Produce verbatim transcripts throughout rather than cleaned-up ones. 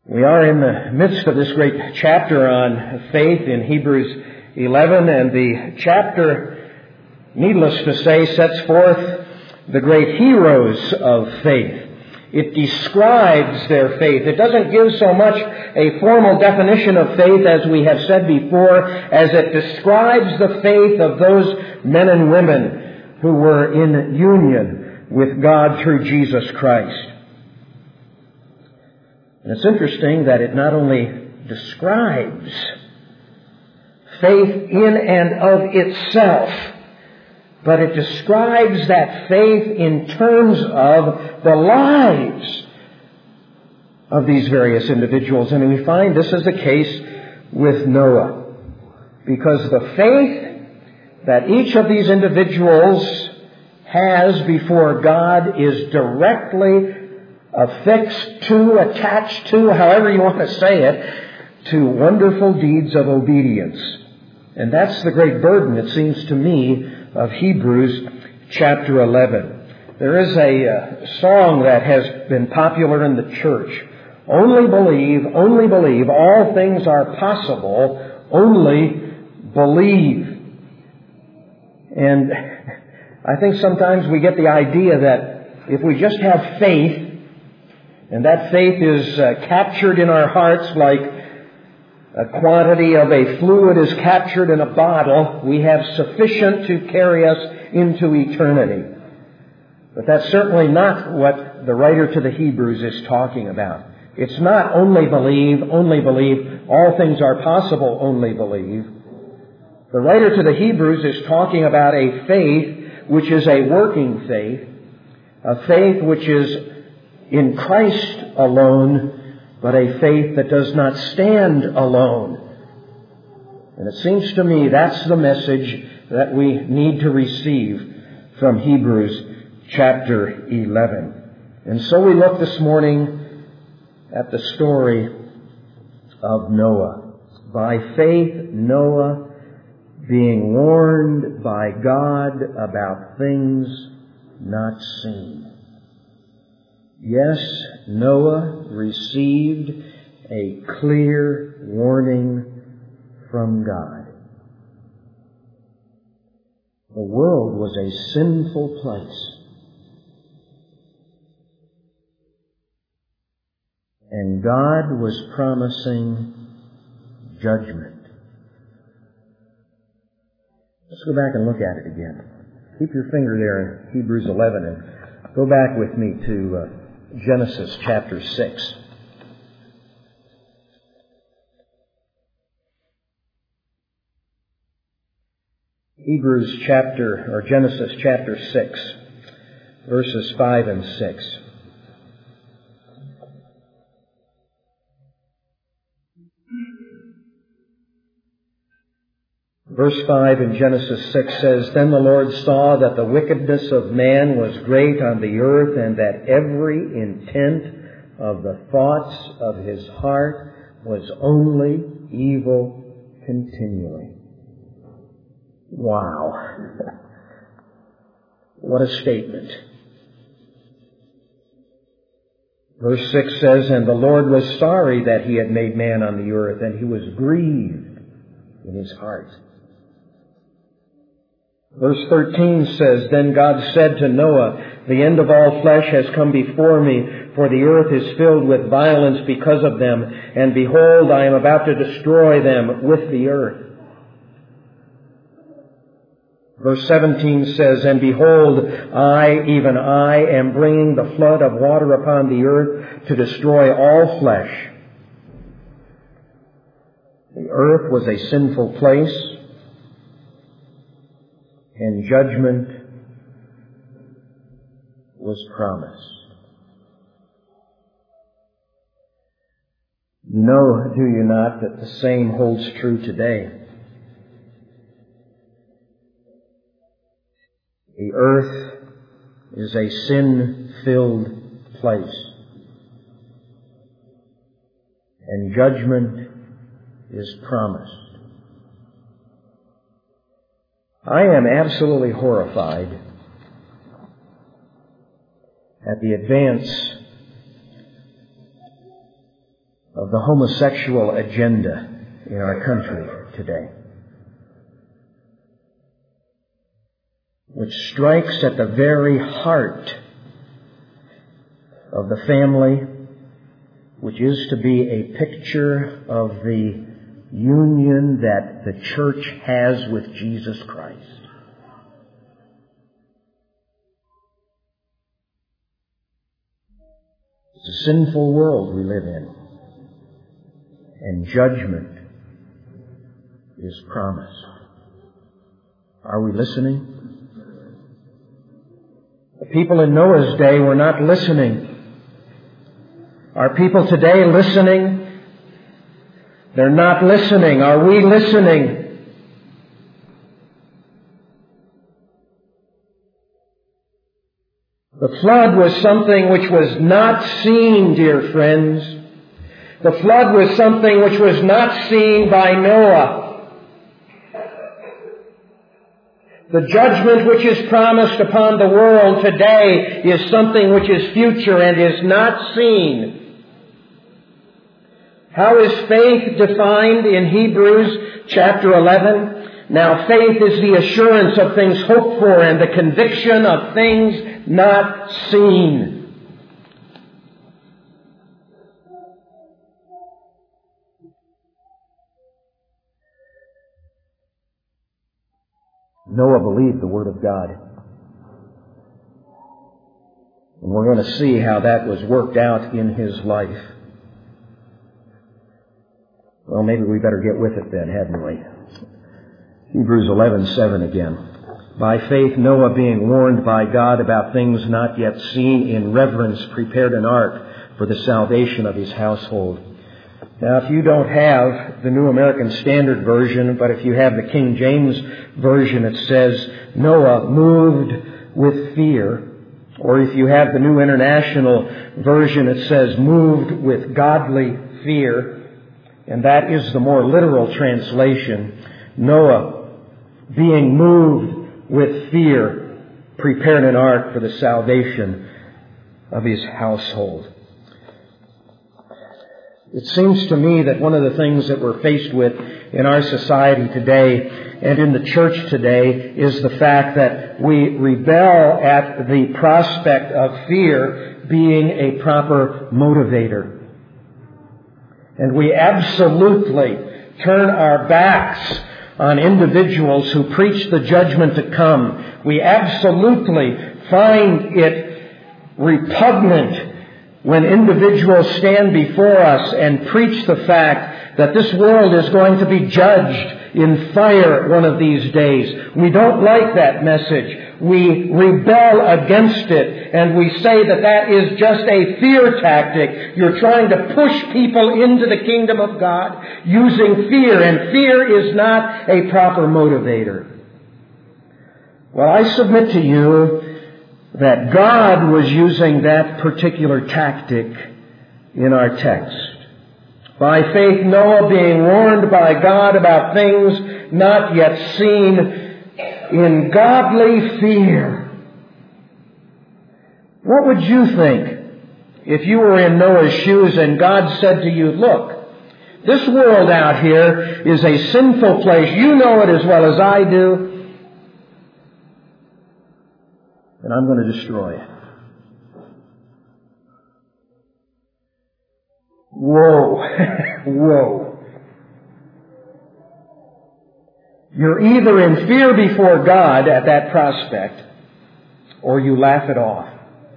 We are in the midst of this great chapter on faith in Hebrews eleven, and the chapter, needless to say, sets forth the great heroes of faith. It describes their faith. It doesn't give so much a formal definition of faith, as we have said before, as it describes the faith of those men and women who were in union with God through Jesus Christ. And it's interesting that it not only describes faith in and of itself, but it describes that faith in terms of the lives of these various individuals. And we find this is the case with Noah, because the faith that each of these individuals has before God is directly affixed to, attached to, however you want to say it, to wonderful deeds of obedience. And that's the great burden, it seems to me, of Hebrews chapter eleven. There is a uh, song that has been popular in the church. Only believe, only believe, all things are possible, only believe. And I think sometimes we get the idea that if we just have faith, and that faith is uh, captured in our hearts like a quantity of a fluid is captured in a bottle, we have sufficient to carry us into eternity. But that's certainly not what the writer to the Hebrews is talking about. It's not only believe, only believe, all things are possible, only believe. The writer to the Hebrews is talking about a faith which is a working faith, a faith which is in Christ alone, but a faith that does not stand alone. And it seems to me that's the message that we need to receive from Hebrews chapter eleven. And so we look this morning at the story of Noah. By faith, Noah, being warned by God about things not seen. Yes, Noah received a clear warning from God. The world was a sinful place. And God was promising judgment. Let's go back and look at it again. Keep your finger there in Hebrews eleven and go back with me to uh, Genesis chapter six. Hebrews chapter, or Genesis chapter six, verses five and six. Verse five in Genesis six says, Then the Lord saw that the wickedness of man was great on the earth, and that every intent of the thoughts of his heart was only evil continually. Wow. What a statement. Verse six says, And the Lord was sorry that he had made man on the earth, and he was grieved in his heart. Verse thirteen says, Then God said to Noah, The end of all flesh has come before me, for the earth is filled with violence because of them, and behold, I am about to destroy them with the earth. Verse seventeen says, And behold, I, even I, am bringing the flood of water upon the earth to destroy all flesh. The earth was a sinful place, and judgment was promised. You know, do you not, that the same holds true today? The earth is a sin-filled place, and judgment is promised. I am absolutely horrified at the advance of the homosexual agenda in our country today, which strikes at the very heart of the family, which is to be a picture of the union that the church has with Jesus Christ. It's a sinful world we live in, and judgment is promised. Are we listening? The people in Noah's day were not listening. Are people today listening? They're not listening. Are we listening? The flood was something which was not seen, dear friends. The flood was something which was not seen by Noah. The judgment which is promised upon the world today is something which is future and is not seen. How is faith defined in Hebrews chapter eleven? Now faith is the assurance of things hoped for and the conviction of things not seen. Noah believed the Word of God. And we're going to see how that was worked out in his life. Well, maybe we better get with it then, hadn't we? Hebrews eleven seven again. By faith Noah, being warned by God about things not yet seen, in reverence prepared an ark for the salvation of his household. Now, if you don't have the New American Standard Version, but if you have the King James Version, it says, Noah moved with fear. Or if you have the New International Version, it says, moved with godly fear. And that is the more literal translation. Noah, being moved with fear, prepared an ark for the salvation of his household. It seems to me that one of the things that we're faced with in our society today and in the church today is the fact that we rebel at the prospect of fear being a proper motivator. And we absolutely turn our backs on individuals who preach the judgment to come. We absolutely find it repugnant when individuals stand before us and preach the fact that this world is going to be judged in fire one of these days. We don't like that message. We rebel against it, and we say that that is just a fear tactic. You're trying to push people into the kingdom of God using fear, and fear is not a proper motivator. Well, I submit to you that God was using that particular tactic in our text. By faith, Noah, being warned by God about things not yet seen, in godly fear. What would you think if you were in Noah's shoes and God said to you, look, this world out here is a sinful place. You know it as well as I do. And I'm going to destroy it. Whoa. Whoa. You're either in fear before God at that prospect, or you laugh it off.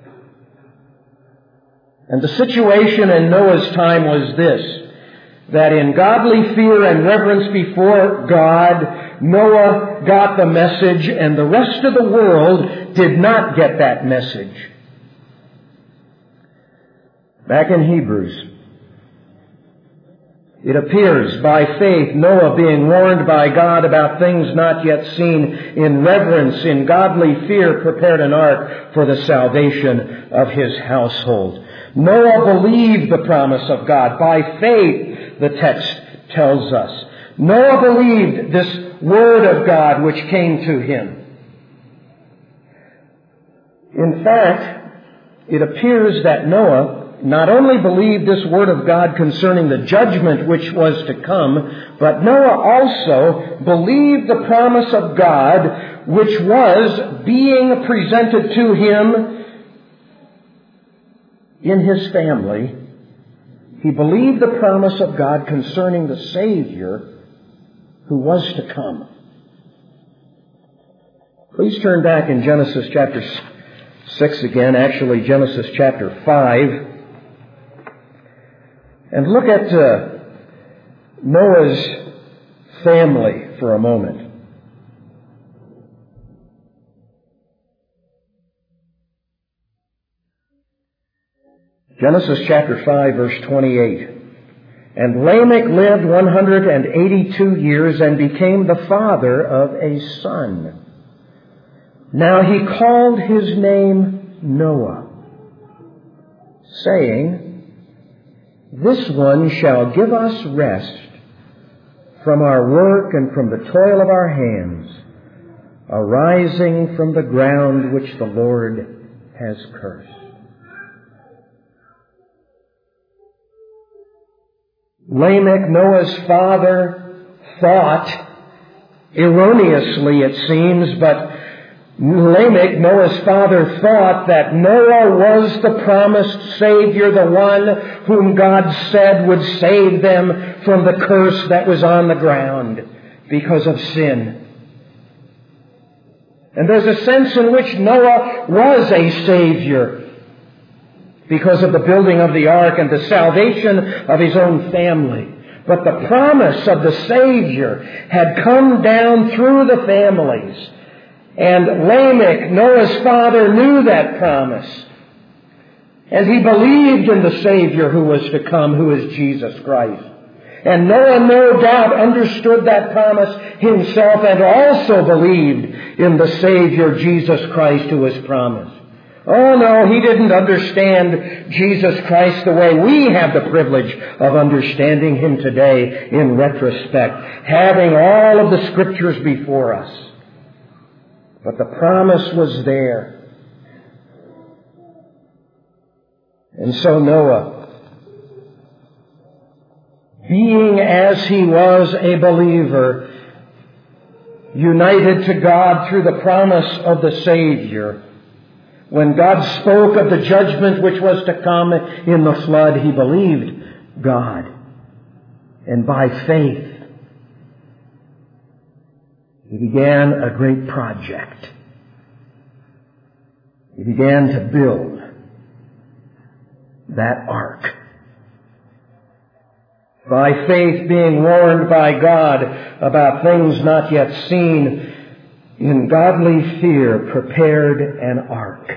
And the situation in Noah's time was this, that in godly fear and reverence before God, Noah got the message, and the rest of the world did not get that message. Back in Hebrews, it appears, by faith, Noah, being warned by God about things not yet seen, in reverence, in godly fear, prepared an ark for the salvation of his household. Noah believed the promise of God. By faith, the text tells us. Noah believed this word of God which came to him. In fact, it appears that Noah not only believed this word of God concerning the judgment which was to come, but Noah also believed the promise of God which was being presented to him in his family. He believed the promise of God concerning the Savior who was to come. Please turn back in Genesis chapter six again, actually Genesis chapter five, and look at uh, Noah's family for a moment. Genesis chapter five, verse twenty-eight. And Lamech lived one hundred eighty-two years and became the father of a son. Now he called his name Noah, saying, This one shall give us rest from our work and from the toil of our hands, arising from the ground which the Lord has cursed. Lamech, Noah's father, thought, erroneously it seems, but Lamech, Noah's father, thought that Noah was the promised Savior, the one whom God said would save them from the curse that was on the ground because of sin. And there's a sense in which Noah was a Savior because of the building of the ark and the salvation of his own family. But the promise of the Savior had come down through the families. And Lamech, Noah's father, knew that promise. And he believed in the Savior who was to come, who is Jesus Christ. And Noah no doubt understood that promise himself and also believed in the Savior, Jesus Christ, who was promised. Oh no, he didn't understand Jesus Christ the way we have the privilege of understanding Him today in retrospect, having all of the Scriptures before us. But the promise was there. And so Noah, being as he was a believer, united to God through the promise of the Savior, when God spoke of the judgment which was to come in the flood, he believed God. And by faith, he began a great project. He began to build that ark. By faith, being warned by God about things not yet seen, in godly fear prepared an ark.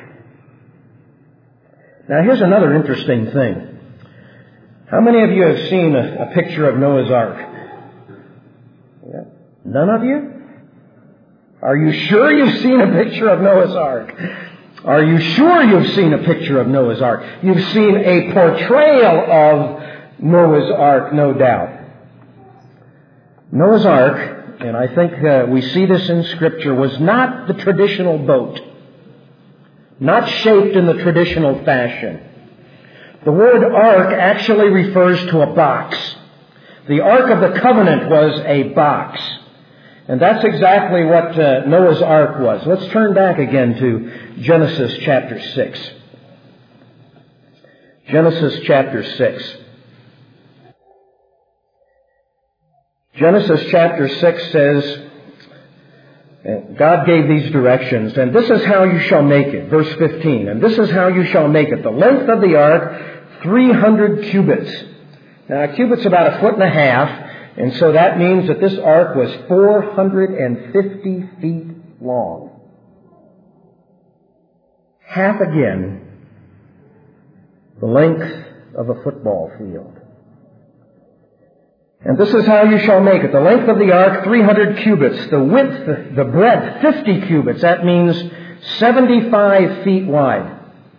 Now here's another interesting thing. How many of you have seen a, a picture of Noah's ark? Yeah. None of you? Are you sure you've seen a picture of Noah's ark? Are you sure you've seen a picture of Noah's ark? You've seen a portrayal of Noah's ark, no doubt. Noah's ark, and I think uh, we see this in Scripture, was not the traditional boat, not shaped in the traditional fashion. The word ark actually refers to a box. The Ark of the Covenant was a box. And that's exactly what uh, Noah's ark was. Let's turn back again to Genesis chapter six. Genesis chapter six. Genesis chapter six says, God gave these directions, and this is how you shall make it. Verse fifteen, and this is how you shall make it. The length of the ark, three hundred cubits. Now, a cubit's about a foot and a half, and so that means that this ark was four hundred fifty feet long. Half again the length of a football field. And this is how you shall make it. The length of the ark, three hundred cubits. The width, the breadth, fifty cubits. That means seventy-five feet wide.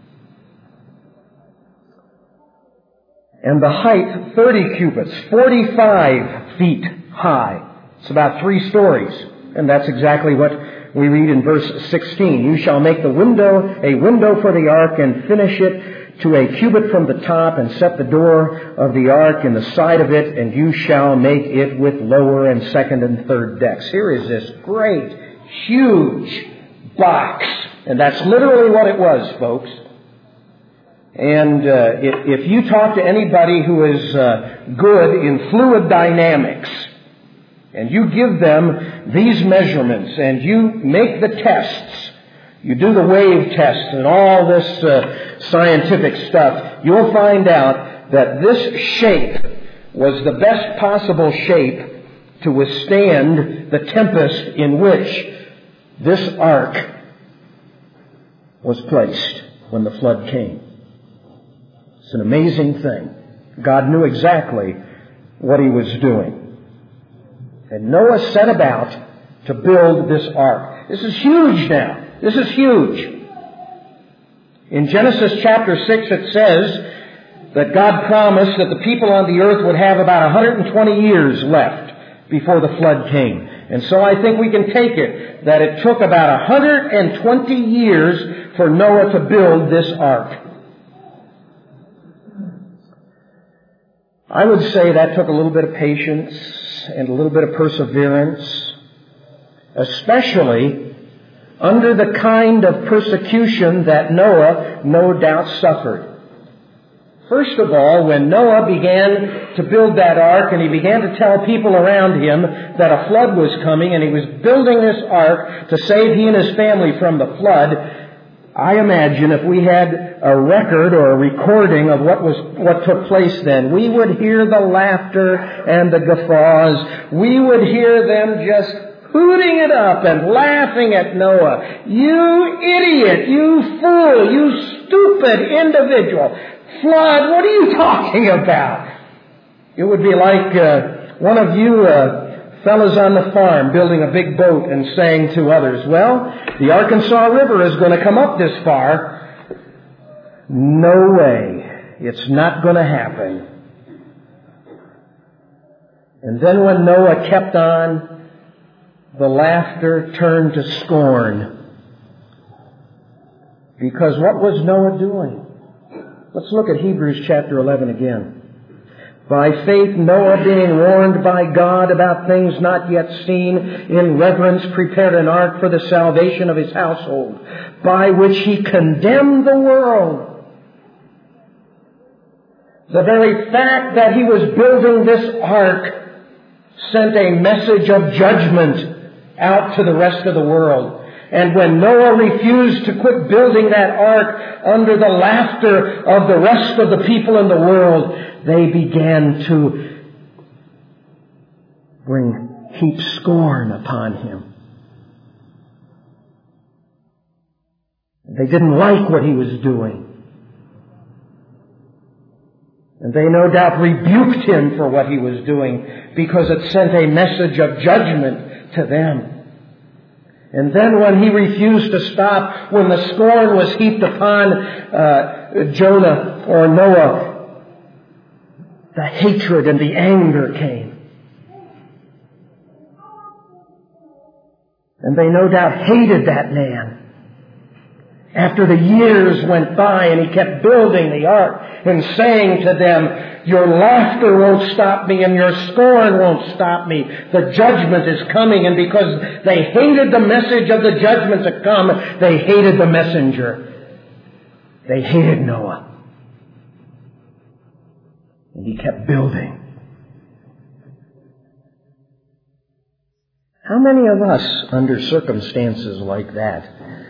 And the height, thirty cubits, forty-five feet high. It's about three stories. And that's exactly what we read in verse sixteen. You shall make the window, a window for the ark, and finish it to a cubit from the top, and set the door of the ark in the side of it, and you shall make it with lower and second and third decks. Here is this great, huge box. And that's literally what it was, folks. And uh, if, if you talk to anybody who is uh, good in fluid dynamics, and you give them these measurements, and you make the tests, you do the wave test and all this uh, scientific stuff, you'll find out that this shape was the best possible shape to withstand the tempest in which this ark was placed when the flood came. It's an amazing thing. God knew exactly what He was doing. And Noah set about to build this ark. This is huge now. This is huge. In Genesis chapter six it says that God promised that the people on the earth would have about one hundred twenty years left before the flood came. And so I think we can take it that it took about one hundred twenty years for Noah to build this ark. I would say that took a little bit of patience and a little bit of perseverance, especially under the kind of persecution that Noah no doubt suffered. First of all, when Noah began to build that ark and he began to tell people around him that a flood was coming and he was building this ark to save he and his family from the flood, I imagine if we had a record or a recording of what was what took place then, we would hear the laughter and the guffaws. We would hear them just hooting it up and laughing at Noah. You idiot! You fool! You stupid individual! Flood, what are you talking about? It would be like uh, one of you uh, fellas on the farm building a big boat and saying to others, well, the Arkansas River is going to come up this far. No way. It's not going to happen. And then when Noah kept on, the laughter turned to scorn. Because what was Noah doing? Let's look at Hebrews chapter eleven again. By faith Noah, being warned by God about things not yet seen, in reverence prepared an ark for the salvation of his household, by which he condemned the world. The very fact that he was building this ark sent a message of judgment out to the rest of the world. And when Noah refused to quit building that ark under the laughter of the rest of the people in the world, they began to bring heap scorn upon him. They didn't like what he was doing. And they no doubt rebuked him for what he was doing because it sent a message of judgment to them. And then when he refused to stop, when the scorn was heaped upon uh, Jonah or Noah, the hatred and the anger came. And they no doubt hated that man. After the years went by and he kept building the ark and saying to them, your laughter won't stop me and your scorn won't stop me. The judgment is coming. And because they hated the message of the judgment to come, they hated the messenger. They hated Noah. And he kept building. How many of us, under circumstances like that,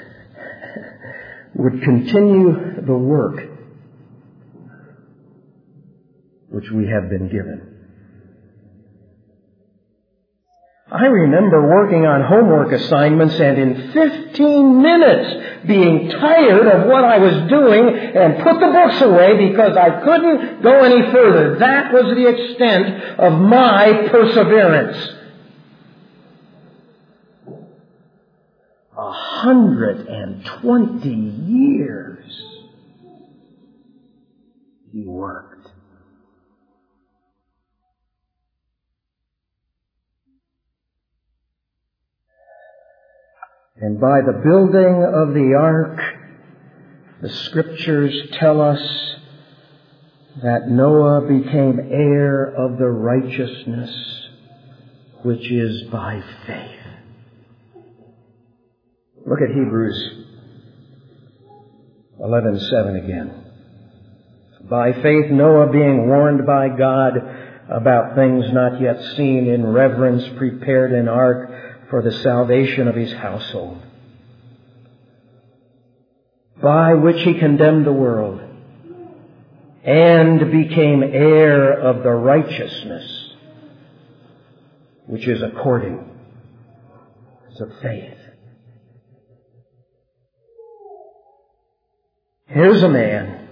would continue the work which we have been given? I remember working on homework assignments and in fifteen minutes being tired of what I was doing and put the books away because I couldn't go any further. That was the extent of my perseverance. A hundred and twenty years he worked. And by the building of the ark, the Scriptures tell us that Noah became heir of the righteousness which is by faith. Look at Hebrews eleven seven again. By faith Noah, being warned by God about things not yet seen, in reverence prepared an ark for the salvation of his household, by which he condemned the world, and became heir of the righteousness which is according to faith. Here's a man.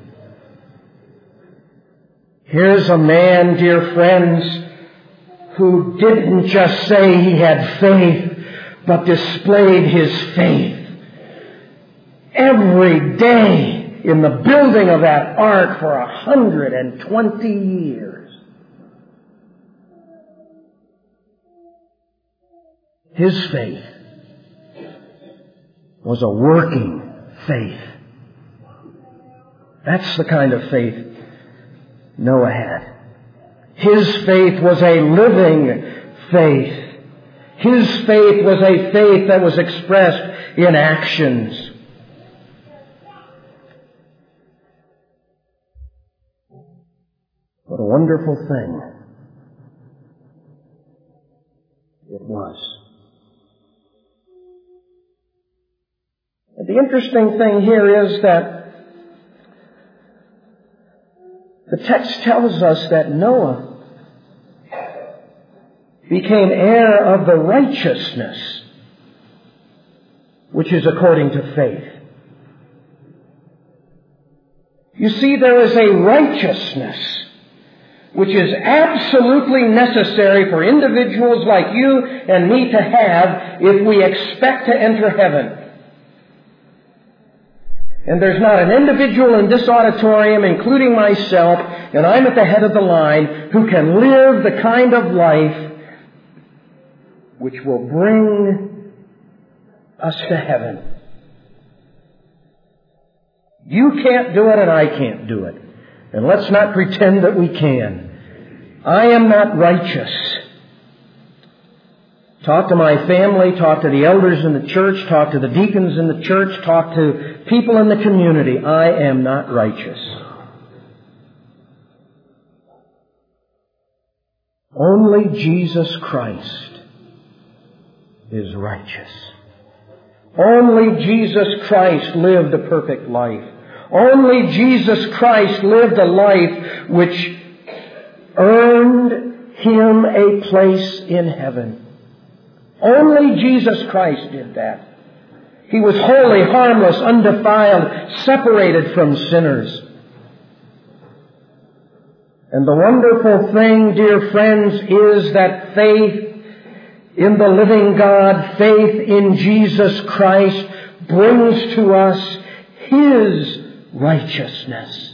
Here's a man, dear friends, who didn't just say he had faith, but displayed his faith every day in the building of that ark for a hundred and twenty years. His faith was a working faith. That's the kind of faith Noah had. His faith was a living faith. His faith was a faith that was expressed in actions. What a wonderful thing it was. And the interesting thing here is that the text tells us that Noah became heir of the righteousness which is according to faith. You see, there is a righteousness which is absolutely necessary for individuals like you and me to have if we expect to enter heaven. And there's not an individual in this auditorium, including myself, and I'm at the head of the line, who can live the kind of life which will bring us to heaven. You can't do it and I can't do it. And let's not pretend that we can. I am not righteous. Talk to my family, talk to the elders in the church, talk to the deacons in the church, talk to people in the community. I am not righteous. Only Jesus Christ is righteous. Only Jesus Christ lived a perfect life. Only Jesus Christ lived a life which earned him a place in heaven. Only Jesus Christ did that. He was holy, harmless, undefiled, separated from sinners. And the wonderful thing, dear friends, is that faith in the living God, faith in Jesus Christ, brings to us His righteousness.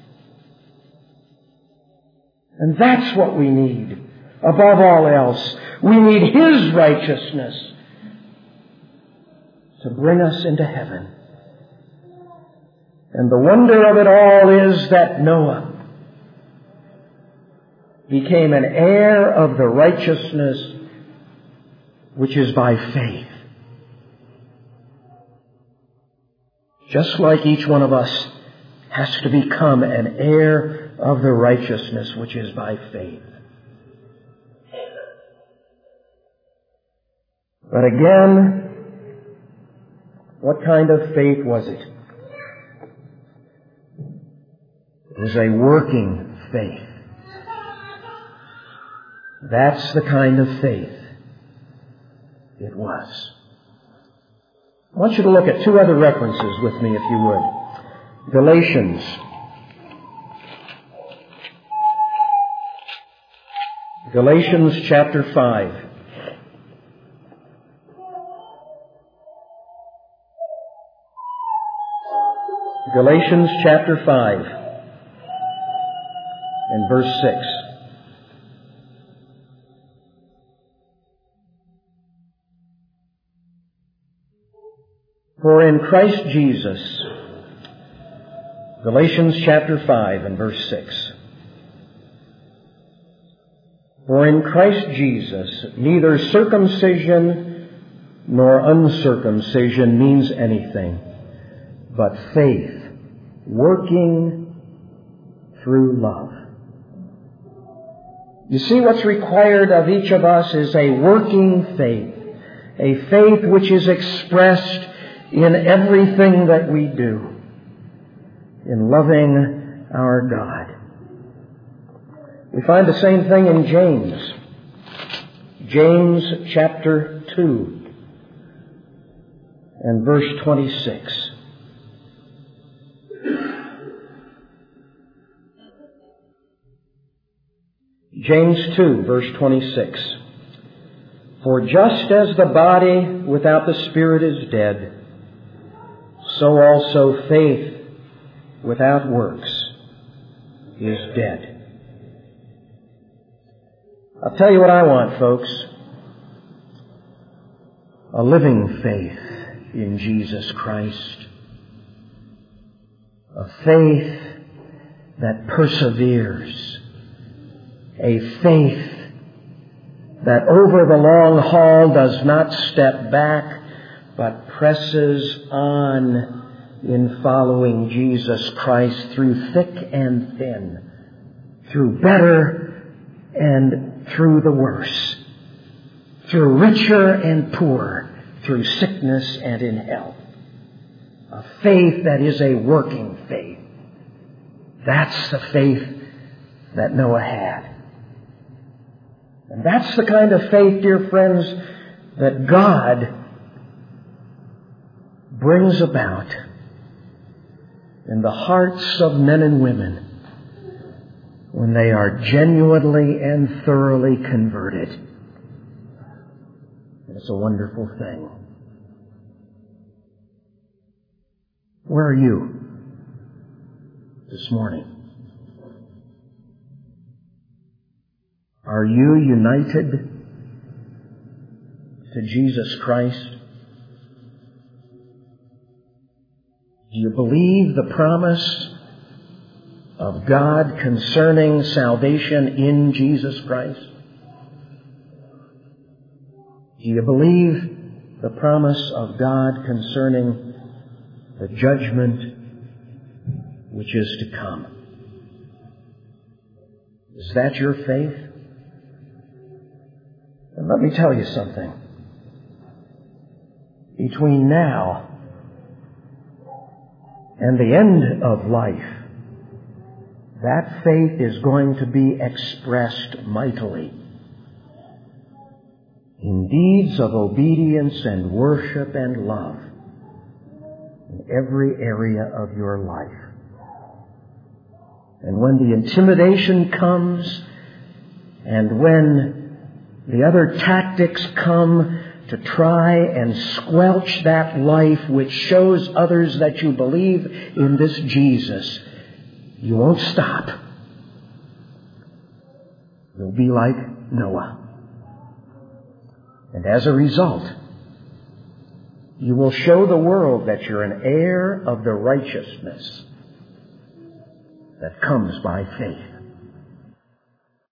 And that's what we need. Above all else, we need His righteousness to bring us into heaven. And the wonder of it all is that Noah became an heir of the righteousness which is by faith. Just like each one of us has to become an heir of the righteousness which is by faith. But again, what kind of faith was it? It was a working faith. That's the kind of faith it was. I want you to look at two other references with me, if you would. Galatians. Galatians chapter five. Galatians chapter five and verse six. For in Christ Jesus, Galatians chapter five and verse six. For in Christ Jesus neither circumcision nor uncircumcision means anything, but faith working through love. You see, what's required of each of us is a working faith, a faith which is expressed in everything that we do, in loving our God. We find the same thing in James. James chapter two and verse twenty-six. James two, verse twenty-six. For just as the body without the spirit is dead, so also faith without works is dead. I'll tell you what I want, folks. A living faith in Jesus Christ. A faith that perseveres. A faith that over the long haul does not step back, but presses on in following Jesus Christ through thick and thin, through better and through the worse, through richer and poor, through sickness and in health. A faith that is a working faith. That's the faith that Noah had. And that's the kind of faith, dear friends, that God brings about in the hearts of men and women when they are genuinely and thoroughly converted. It's a wonderful thing. Where are you this morning? Are you united to Jesus Christ? Do you believe the promise of God concerning salvation in Jesus Christ? Do you believe the promise of God concerning the judgment which is to come? Is that your faith? And let me tell you something. Between now and the end of life, that faith is going to be expressed mightily in deeds of obedience and worship and love in every area of your life. And when the intimidation comes, and when the other tactics come to try and squelch that life which shows others that you believe in this Jesus, you won't stop. You'll be like Noah. And as a result, you will show the world that you're an heir of the righteousness that comes by faith.